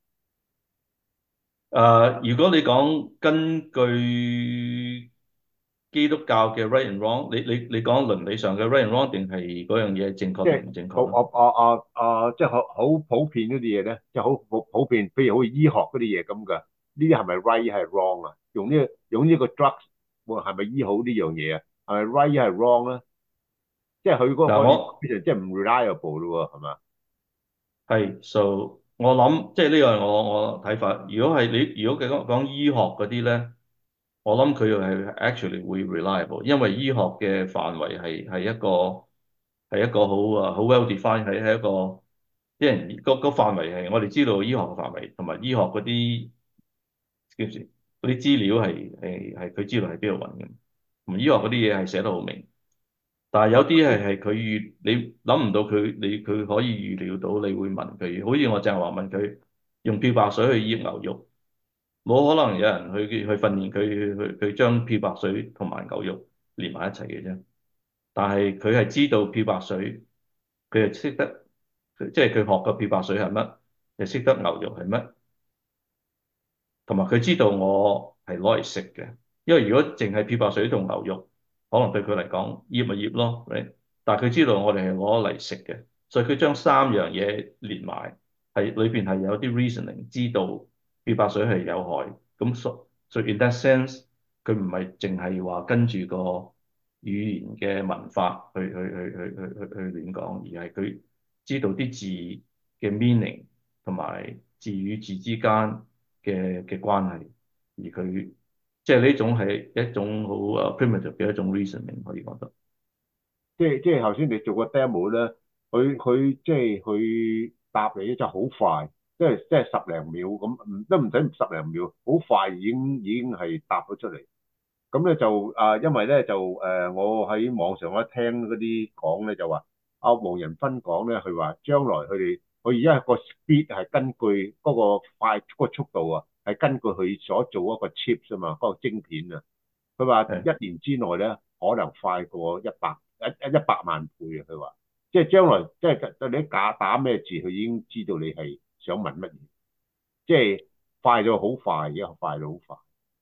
如果你講根據基督教嘅 right and wrong，你講倫理上嘅 right and wrong，定係嗰樣嘢正確即係定唔正確咧？ 我我我我即係好普遍嗰啲嘢咧，即係好普遍，譬如好似醫學嗰啲嘢咁噶，呢啲係咪 right 係 wrong 啊？用呢個 drugs 會係咪醫好呢樣嘢啊？係咪 right 係 wrong 咧？即係佢嗰嗱， 個我 information 即係唔 reliable 咯喎，係嘛？ 係，so 我諗即係呢個係我睇法。如果講醫學嗰啲咧，我諗佢係 actually 會 reliable，因為醫學嘅範圍係一個好 well define，係一個啲人個範圍係我哋知道醫學嘅範圍，同埋醫學叫住嗰啲資料係佢知道喺邊度揾嘅，同醫學嗰啲嘢係寫得好明。但係有啲係佢你諗唔到佢可以預料到你會問佢，好似我正話問佢用漂白水去醃牛肉，冇可能有人去訓練佢去將漂白水同埋牛肉連埋一齊嘅啫。但係佢係知道漂白水，佢係識得，即係佢學過漂白水係乜，又識得牛肉係乜。同埋佢知道我係攞嚟食嘅，因為如果淨係漂白水同牛肉，可能對佢嚟講醃咪醃咯，right？但係佢知道我哋係攞嚟食嘅，所以佢將三樣嘢連埋，係裏邊係有啲 reasoning，知道漂白水係有害，咁所以 in that sense，佢唔係淨係話跟住個語言嘅文法去亂講，而係佢知道啲字嘅 meaning 同埋字與字之間嘅關係，而佢即係呢種係一種好primitive 嘅一種 reasoning，可以講得。 即係頭先你做個 demo 咧，佢即係佢答你咧就好快，即係十零秒咁，都唔使十零秒，好快已經係答咗出嚟。咁咧就因為咧就我喺網上一聽嗰啲講咧就話阿黃仁勳講咧，佢話將來佢而家個 speed 係根據嗰個快嗰個速度啊，係根據佢所做一個 chips 啊嘛，嗰個晶片啊。佢話係一年之內咧可能快過一百萬倍啊！佢話即係將來即係你打咩字，佢已經知道你係想問乜嘢，即係快咗好快，而家快到好快。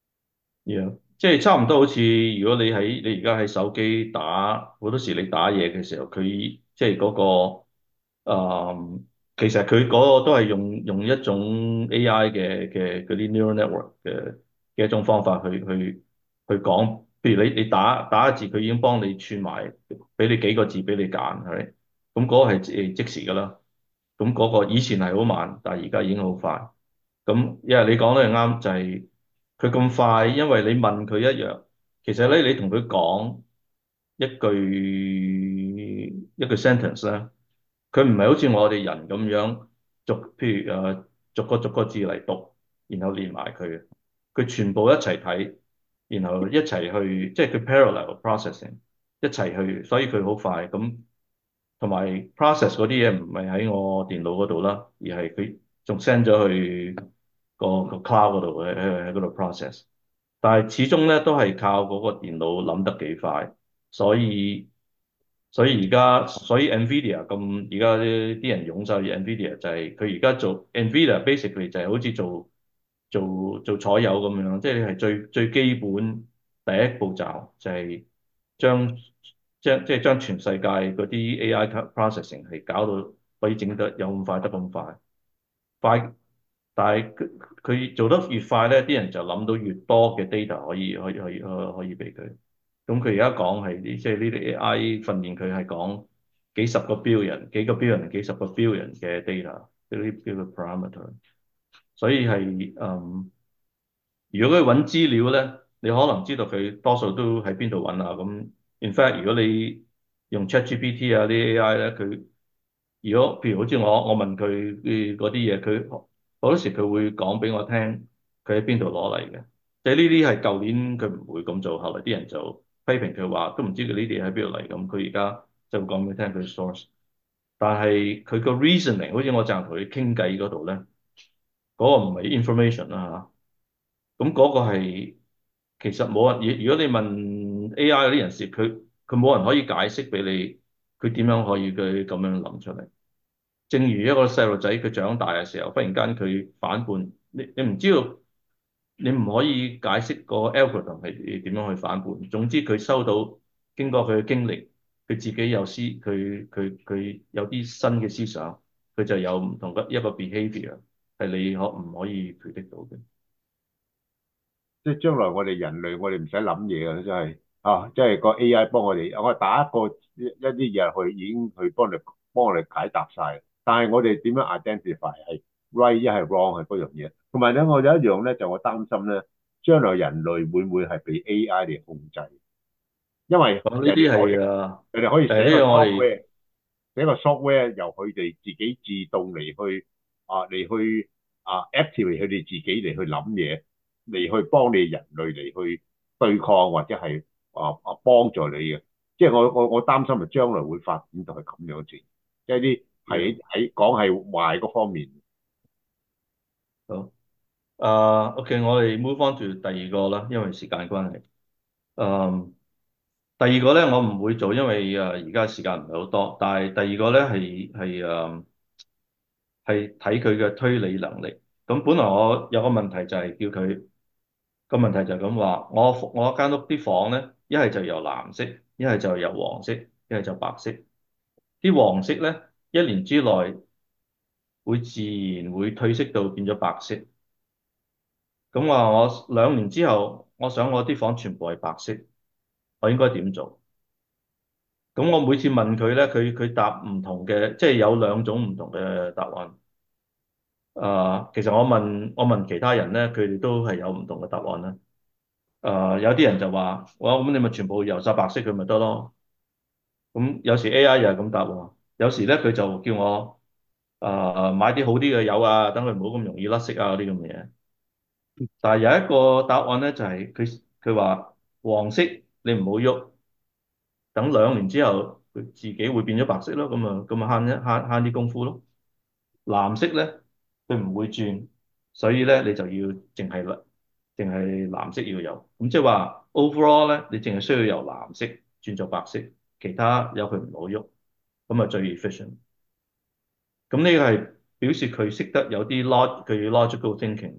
，yeah，即係差唔多好似如果你而家喺手機打好多時你打嘢嘅時候，佢即係嗰個其實佢嗰個都係用一種 AI 嘅嗰啲 neural network 嘅一種方法去講。譬如你打一字，佢已經幫你串埋，俾你幾個字俾你揀，係咪？咁嗰個係即時㗎啦。咁嗰個以前係好慢，但係而家已經好快。咁因為你講得係啱，就係佢咁快，因為你問佢一樣，其實咧你同佢講一句 sentence 咧，佢唔係好似我哋人咁樣譬如逐個字嚟讀，然後連埋佢嘅，佢全部一齊睇， 然後一齊去，即係佢 parallel processing 一齊去，所以佢好快咁。同埋 process 嗰啲嘢唔係喺我電腦嗰度啦，而係佢仲 send 咗去個 cloud 嗰度喺嗰度 process。但係始終咧都係靠嗰個電腦諗得幾快，所以所以 NVIDIA 咁而家啲人湧晒去 NVIDIA 就係佢而家做 NVIDIA basically 就係好似做採油咁樣，即係最基本第一步驟就係將即係將全世界嗰啲 AI processing 係搞到可以整得有咁快得咁快，但係佢做得越快咧，啲人就諗到越多嘅 data 可以俾佢。咁佢而家講係啲即係呢啲 AI 訓練佢係講幾十個 billion、幾個 billion、幾十個 billion 嘅 data 呢啲叫做 parameter，所以係如果佢揾資料咧，你可能知道佢多數都喺邊度揾啊。咁 in fact，如果你用 ChatGPT 啊啲 AI 咧，佢如果譬如好似我問佢嗰啲嘢，佢好多時佢會講俾我聽佢喺邊度攞嚟嘅。即係呢啲係舊年佢唔會咁做，後來啲人就批評佢話都唔知佢呢啲嘢喺邊度嚟咁。佢而家就會講俾你聽佢 source，但係佢個 reasoning，好似我淨係同佢傾偈嗰度咧，嗰個唔係 information 啦嚇。咁嗰個係其實冇人，如果你問 AI 嗰啲人士，佢冇人可以解釋俾你，佢點樣可以佢咁樣諗出嚟。正如一個細路仔佢長大嘅時候，忽然間佢反叛，你唔知道，你唔可以解釋個 algorithm 係點樣去反叛。總之佢收到經過佢嘅經歷，佢自己有佢有啲新嘅思想，佢就有唔同嘅一個 behavior 係你唔可以 predict 到嘅。 即係將來我哋人類，我哋唔使諗嘢啊！真係啊，即係個 AI 幫我哋，我打一個一啲嘢入去，已經去幫我哋解答晒。但係我哋點樣 identify 係 right 一係 wrong 係嗰樣嘢？同埋咧，我有一樣咧，就我擔心咧，將來人類會唔會係被 AI 嚟控制？因為咁呢啲係人哋可以寫個呢個我哋 software。呢個 software 由佢哋自己自動嚟去 activate 佢哋自己嚟去諗嘢，嚟去幫你人類嚟去對抗或者係幫助你嘅。即係我擔心係將來會發展到係咁樣子，即係啲要喺講係壞嗰方面。 好OK，我哋 move on to 第二個啦，因為時間關係。誒、第二個咧我唔會做，因為而家時間唔係好多。但係第二個咧係睇佢嘅推理能力。咁本來我有個問題就係叫佢個問題就係咁話，我間屋啲房咧，一係就由藍色，一係就由黃色，一係就白色。啲黃色咧一年之內會自然會褪色到變咗白色。咁話我2年之後，我想我啲房全部係白色，我應該點做？咁我每次問佢咧，佢答唔同嘅，即係有2種唔同嘅答案。其實我問其他人咧，佢哋都係有唔同嘅答案啦。有啲人就話，咁你咪全部油晒白色佢咪得咯。咁有時 AI 又係咁答喎，有時咧佢就叫我買啲好啲嘅油啊，等佢唔好咁容易甩色啊嗰啲咁嘅嘢。但係有一個答案咧，就係佢話黃色你唔好喐，等2年之後佢自己會變咗白色咯，咁啊慳啲功夫咯。藍色咧佢唔會轉，所以咧你就要淨係藍色要有。咁即係話 overall 咧，你淨係需要由藍色轉做白色，其他有佢唔好喐，咁啊最 efficient。咁呢個係表示佢識得有啲佢 logical thinking。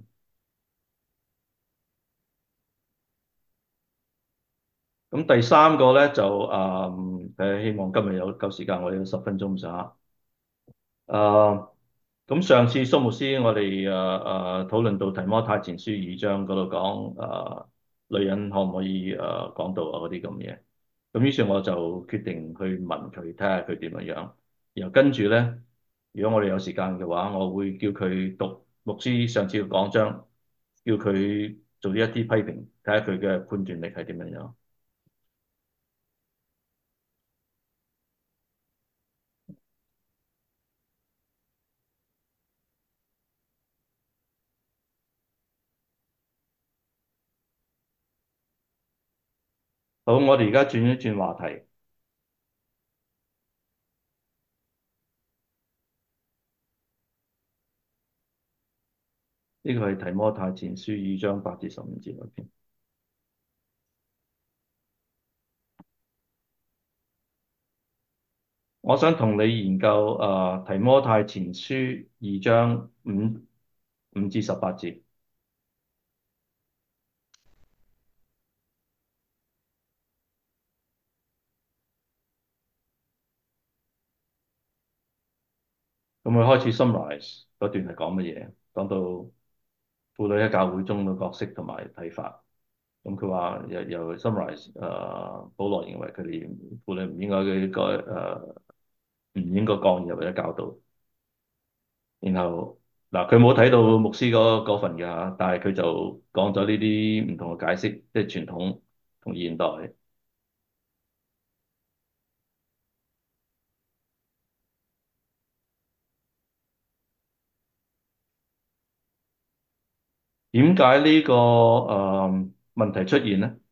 咁第三個咧就希望今日有夠時間，我有10分鐘咋。誒咁上次蘇牧師我哋討論到提摩太前書2章嗰度講女人可唔可以講道啊嗰啲咁嘢，咁於是我就決定去問佢睇下佢點樣樣，然後跟住咧，如果我哋有時間嘅話，我會叫佢讀牧師上次嘅講章，叫佢做一啲批評，睇下佢嘅判斷力係點樣樣。 好，我哋而家轉一轉話題。呢個係提摩太前書2章8至15節嗰邊。我想同你研究提摩太前書2章5至18節。咁佢開始 summarize 嗰段係講乜嘢？講到婦女喺教會中嘅角色同埋睇法。咁佢話又 summarize 保羅認為佢哋婦女唔應該唔應該干預或者教導。然後嗱，佢冇睇到牧師嗰份嘅嚇，但係佢就講咗呢啲唔同嘅解釋，即係傳統同現代。點解呢個問題出現咧？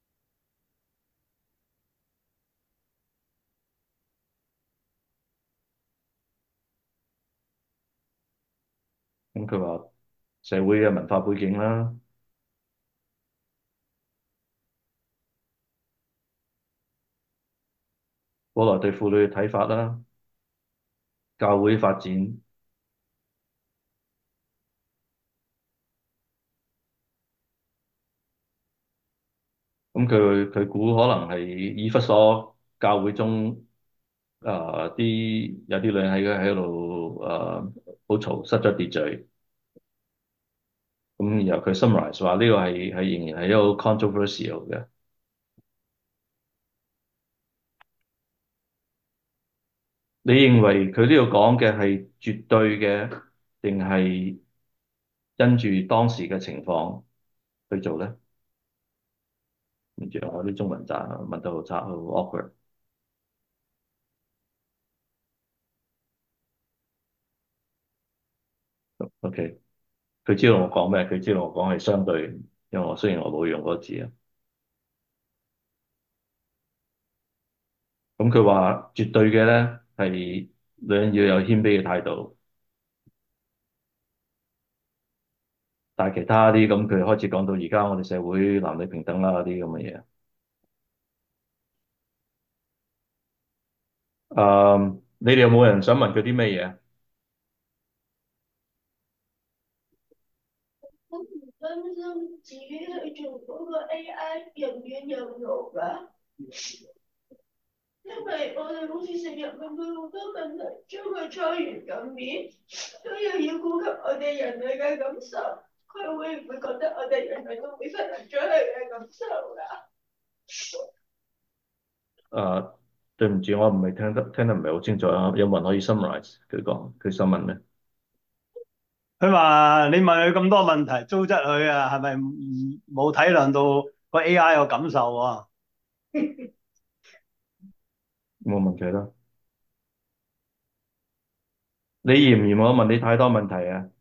咁佢話社會嘅文化背景啦，保羅對婦女嘅睇法啦，教會發展。佢估可能係以弗所教會中有啲女人喺度好嘈，失咗秩序。咁然後佢 summarize 話呢個係仍然係一個 controversial 嘅。你認為佢呢度講嘅係絕對嘅，定係因住當時嘅情況去做咧？唔知我啲中文渣問得好差，好 awkward。OK，佢知道我講咩，佢知道我講係相對，因為雖然我冇用嗰個字啊。咁佢話絕對嘅咧係女人要有謙卑嘅態度，但係其他啲咁佢開始講到而家我哋社會男女平等啦嗰啲咁嘅嘢。你哋有冇人想問佢啲咩嘢？ 咁唔擔心自己去做嗰個 AI 人軟人腦㗎？因為我哋好似成日問佢好多問題，將佢菜完咁面，都要顧及我哋人類嘅感受，佢會唔會覺得我哋人類都會忽略咗佢嘅感受㗎？ 對唔住，我唔係聽得唔係好清楚啊。有冇人可以 summarize 佢講佢想問咩？ 佢話你問佢咁多問題，糟質佢啊，係咪冇體諒到個 AI 個感受啊？ 冇問題啦。你嫌唔嫌我問你太多問題啊？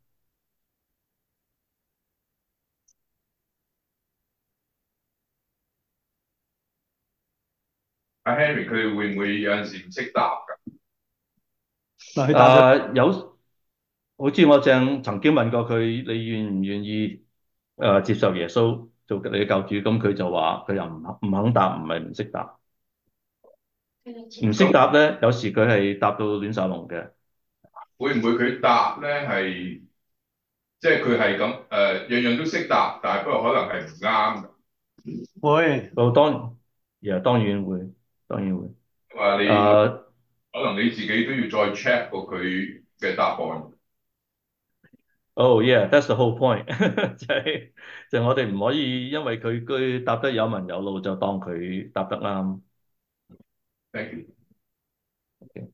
阿 Henry 佢哋會唔會有陣時唔識答㗎？ 嗱，佢答咗好似我曾經問過佢，你願唔願意接受耶穌做你嘅救主？咁佢就話佢又唔肯答，唔係唔識答。唔識答咧，有時佢係答到亂晒龍嘅。 會唔會佢答咧係即係佢係咁樣樣都識答，但係不過可能係唔啱㗎。 會。 當然會，當然會。 話你誒可能你自己都要再 check 過佢嘅答案。 Oh yeah, that's the whole point 就係我哋唔可以因為佢答得有文有路就當佢答得啱。 Thank you。 Okay.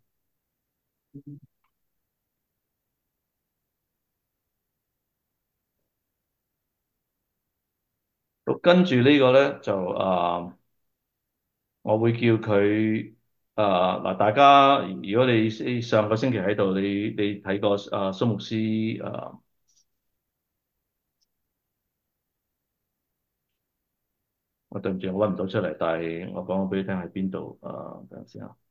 跟住呢個咧就我會叫佢嗱，大家如果你上個星期喺度，你睇過蘇牧師我對唔住，我揾唔到出嚟，但係我講俾你聽喺邊度等陣先啊。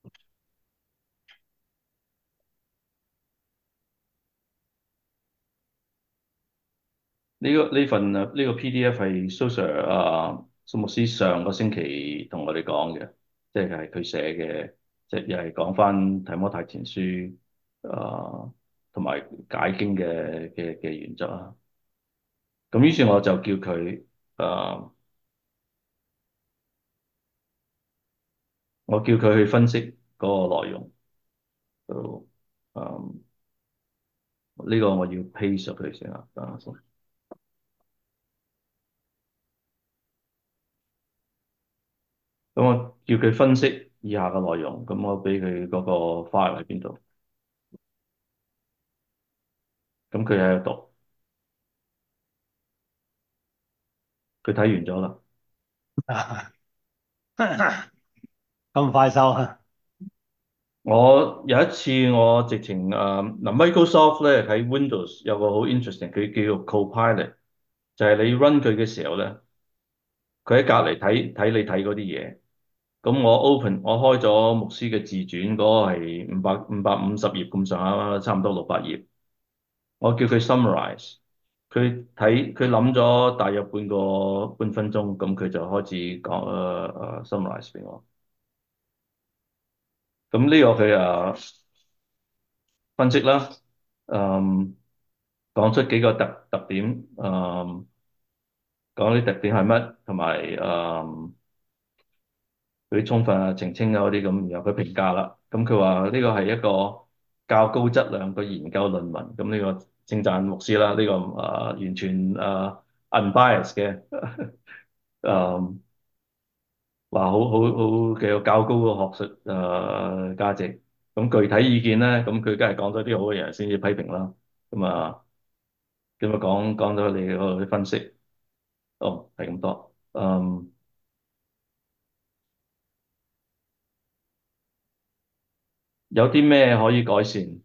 呢個 PDF 係蘇 Sir 蘇牧師上個星期同我哋講嘅，即係佢寫嘅，即係又係講翻提摩太前書同埋解經嘅原則啊。咁於是我就叫佢我叫佢去分析嗰個內容。就呢個我要 paste 上佢先啊，等下先。咁我叫佢分析以下嘅內容，咁我俾佢嗰個 file 喺邊度，咁佢喺度讀，佢睇完咗啦。 咁快收啊！ 我有一次我直情Microsoft 咧喺 Windows 有個好 interesting，佢叫做 Copilot，就係你 run 佢嘅時候咧，佢喺隔離睇你睇嗰啲嘢。咁我開咗牧師嘅自傳，嗰個係550頁咁上下，差唔多600頁。我叫佢 summarize，佢諗咗大約半分鐘，咁佢就開始講summarize 俾我。咁呢個佢分析啦，講出幾個特點，講啲特點係乜，同埋嗰啲充分澄清啊嗰啲咁，然後佢評價啦。咁佢話呢個係一個較高質量嘅研究論文。咁呢個稱讚牧師啦，呢、這個完全unbiased 嘅，話好嘅較高嘅學術價值。咁具體意見咧，咁佢梗係講咗啲好嘅嘢先至批評啦。咁講咗你嗰啲分析，哦係咁多。有啲咩可以改善？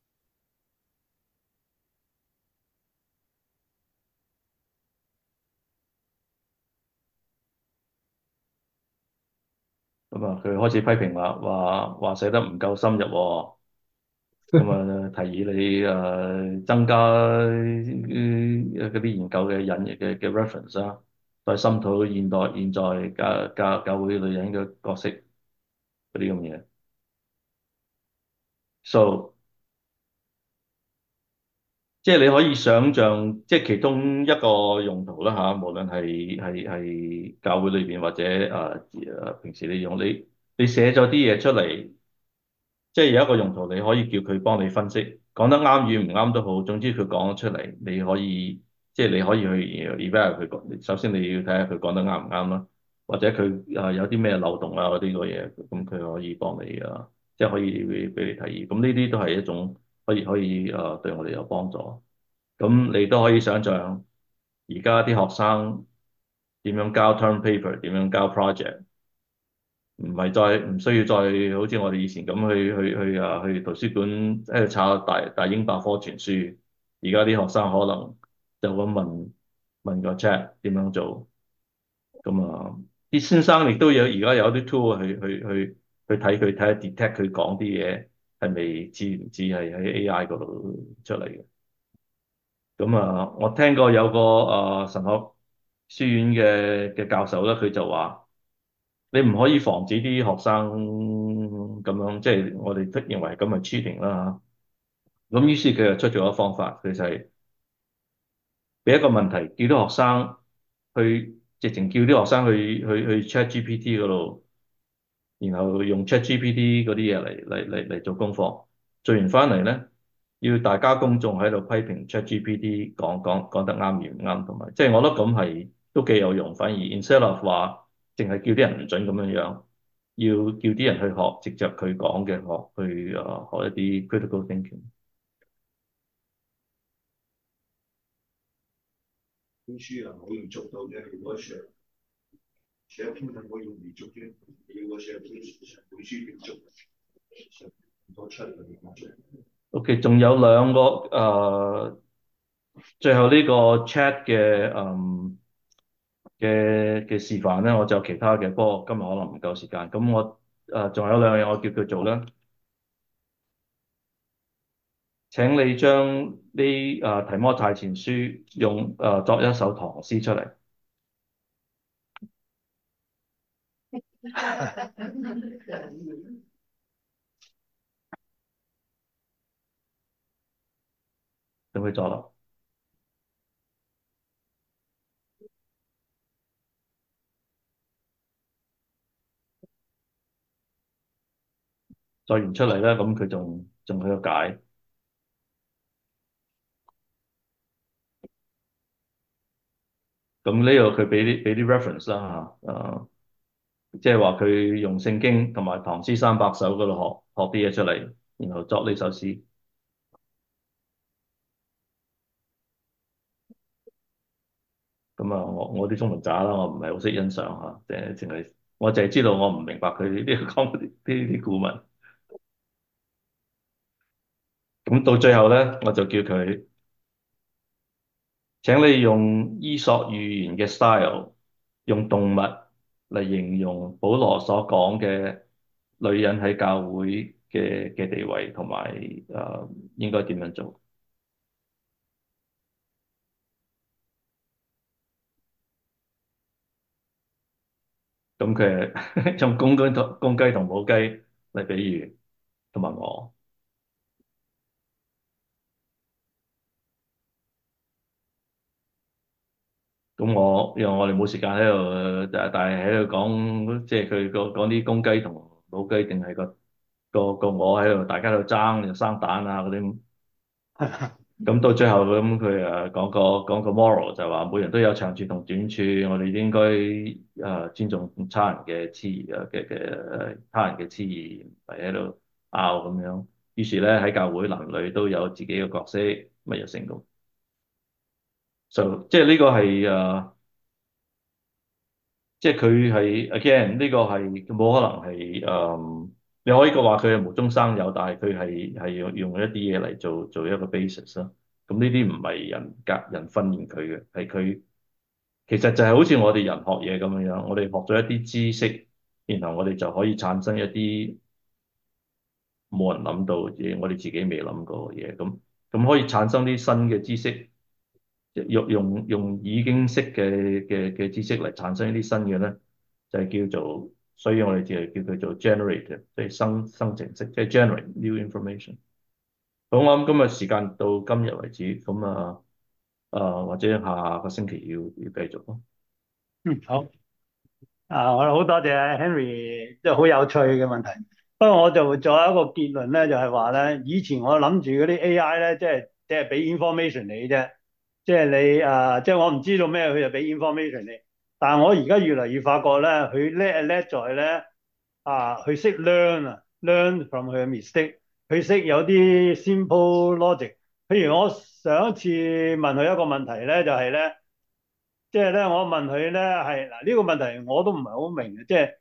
咁佢開始批評啦，話寫得唔夠深入喎。咁提議你增加嗰啲研究嘅引嘅reference 啦，再深討現在教會女人嘅角色嗰啲咁嘢。So 即係你可以想像，即係其中一個用途啦嚇，無論係教會裏邊或者平時你用你寫咗啲嘢出嚟。即係有一個用途，你可以叫佢幫你分析，講得啱與唔啱都好，總之佢講咗出嚟，你可以即係你可以去 evaluate 佢講。首先你要睇下佢講得啱唔啱啦，或者佢有啲咩漏洞啊嗰啲個嘢，咁佢可以幫你即係可以俾你提議。咁呢啲都係一種可以對我哋有幫助。咁你都可以想像而家啲學生點樣交 term paper，點樣交 project。唔需要再好似我哋以前咁去圖書館喺度抄大英百科全書。而家啲學生可能就咁問個 chat 點樣做。咁啲先生亦都而家有啲 tool 去睇下 detect 佢講啲嘢係咪似唔似係喺 AI 嗰度出嚟嘅。咁我聽過有個神學書院嘅教授咧，佢就話。你唔可以防止啲學生咁樣，即係我哋認為咁係 cheating 啦嚇。咁於是佢就出咗個方法，佢就係俾一個問題，叫啲學生直情叫啲學生去 ChatGPT 嗰度，然後用 ChatGPT 嗰啲嘢嚟做功課。做完翻嚟咧，要大家公眾喺度批評 ChatGPT 講得啱與唔啱，同埋即係我覺得咁係都幾有用。反而 instead of 話淨係叫啲人唔準咁樣樣，要叫啲人去學，藉着佢講嘅學一啲 critical thinking。 本書啊，好容易做到嘅。如果寫篇文好容易做嘅，如果本書點做？多出嚟嘅。 OK，仲有兩個最後呢個 chat 嘅嘅示範咧，我就有其他嘅，不過今日可能唔夠時間。咁我仲有兩樣我叫佢做啦。請你將呢提摩太前書用作一首唐詩出嚟，咁佢作啦。作完出嚟咧，咁佢仲喺度解。咁呢度佢俾啲 reference 啦嚇，即係話佢用聖經同埋唐詩三百首嗰度學啲嘢出嚟，然後作呢首詩。咁啊，我啲中文渣啦，我唔係好識欣賞嚇，我淨係知道我唔明白佢呢啲講啲古文。咁到最後咧，我就叫佢請你用伊索寓言嘅 style，用動物嚟形容保羅所講嘅女人喺教會嘅地位同埋應該點樣做。咁佢係用公雞同母雞嚟比喻，同埋我。因為我哋冇時間喺度，但係喺度講，即係佢講啲公雞同母雞，定係個我喺度，大家喺度爭生蛋啊嗰啲。咁到最後咁佢講個 moral 就係話，每人都有長處同短處，我哋應該尊重他人嘅他人嘅差異，唔係喺度拗咁樣。於是咧喺教會男女都有自己嘅角色，乜嘢成功。即係呢個係即係佢係 again 呢個係冇可能係你可以話佢係無中生有，但係佢係用一啲嘢嚟做一個 basis 啦。咁呢啲唔係人訓練佢嘅，係佢其實就係好似我哋人學嘢咁樣樣，我哋學咗一啲知識，然後我哋就可以產生一啲冇人諗到嘅嘢，我哋自己未諗過嘅嘢，咁可以產生啲新嘅知識。用已經識嘅知識嚟產生一啲新嘅咧，就係叫做，所以我哋就係叫佢做 generate，即係生成式，即係 generate new information。好，我諗今日時間到今日為止，咁或者下個星期要繼續咯。 好。我好多謝 Henry，即係好有趣嘅問題。不過我就做一個結論咧，就係話咧，以前我諗住嗰啲 AI 咧，即係俾 information 你啫，即係你即係我唔知道咩，佢就俾 information 你。但係我而家越嚟越發覺咧，佢叻在咧佢識 learn from 佢嘅 mistake，佢識有啲 simple logic。譬如我上一次問佢一個問題咧，就係咧。即係咧，我問佢咧係嗱呢個問題我都唔係好明嘅，即係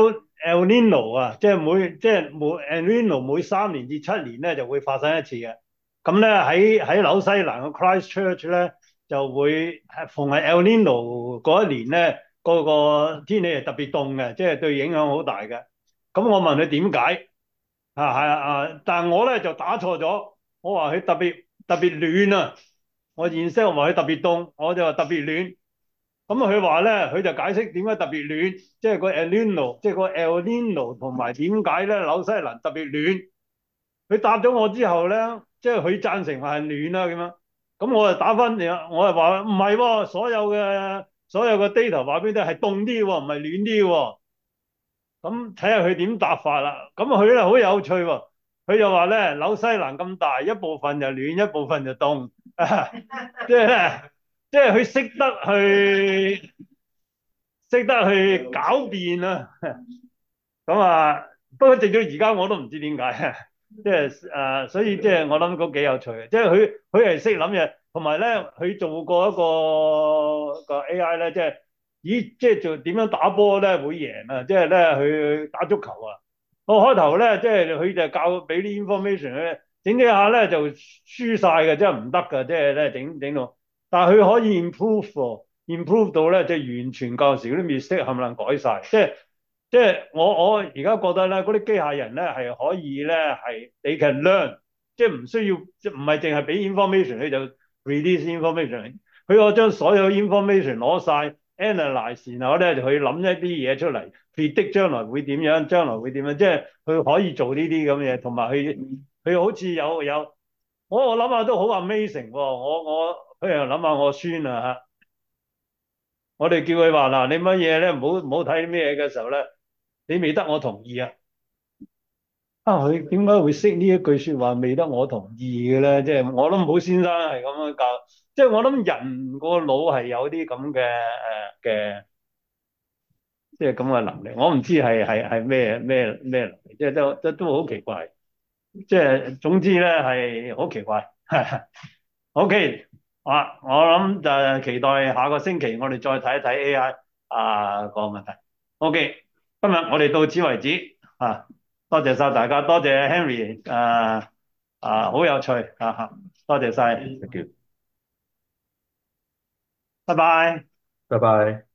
El Nino 啊，即係每 El Nino 每3年至7年咧就會發生一次嘅。咁咧喺紐西蘭嘅 Christchurch 咧就會逢係 El Nino 嗰一年咧，個天氣係特別凍嘅，即係對影響好大嘅。咁我問佢點解但係我咧就打錯咗，我話佢特別暖啊，我現時我話佢特別凍，我就話特別暖。咁佢話咧，佢就解釋點解特別暖，即係個 El Nino，即係個 El Nino 同埋點解咧紐西蘭特別暖。佢答咗我之後咧，即係佢贊成話係暖啦咁樣。咁我就打翻你，我就話唔係喎，所有嘅 data 話俾你聽係凍啲喎，唔係暖啲喎。咁睇下佢點答法啦。咁佢咧好有趣喎，佢就話咧紐西蘭咁大，一部分就暖，一部分就凍，即係咧。即係佢識得去狡辯啊！咁不過直到而家我都唔知點解，即係所以即係我諗都幾有趣嘅，即係佢係識諗嘢，同埋咧佢做過一個 AI 咧，即係做點樣打波咧會贏啊！即係咧佢打足球啊，我開頭咧即係佢就教俾啲 information 咧，整下咧就輸晒嘅，即係唔得㗎，即係咧整到。但係佢可以 improve 喎， improve 到咧，就完全舊時嗰啲 mistake 冚唪唥改晒。即係我而家覺得咧，嗰啲機械人咧係可以咧係 they can learn，即係唔需要即唔係淨係俾 information 佢就 release information，佢可將所有 information 攞晒 analyze，然後咧就去諗一啲嘢出嚟，predict 將來會點樣，將來會點樣，即係佢可以做呢啲咁嘢，同埋佢好似有我諗下都好 amazing 喎，我譬如諗下我孫啊嚇，我哋叫佢話嗱，你乜嘢咧唔好睇咩嘢嘅時候咧，你未得我同意啊！佢點解會識呢一句説話未得我同意嘅咧？即係我諗冇先生係咁樣教，即係我諗人個腦係有啲咁嘅即係咁嘅能力。我唔知係咩能力，即係都好奇怪。即係總之咧係好奇怪。OK，我諗就期待下個星期我哋再睇一睇 AI 個問題。OK，今日我哋到此為止啊！多謝晒大家，多謝 Henry 好有趣多謝晒， Thank you， 拜拜。 拜拜。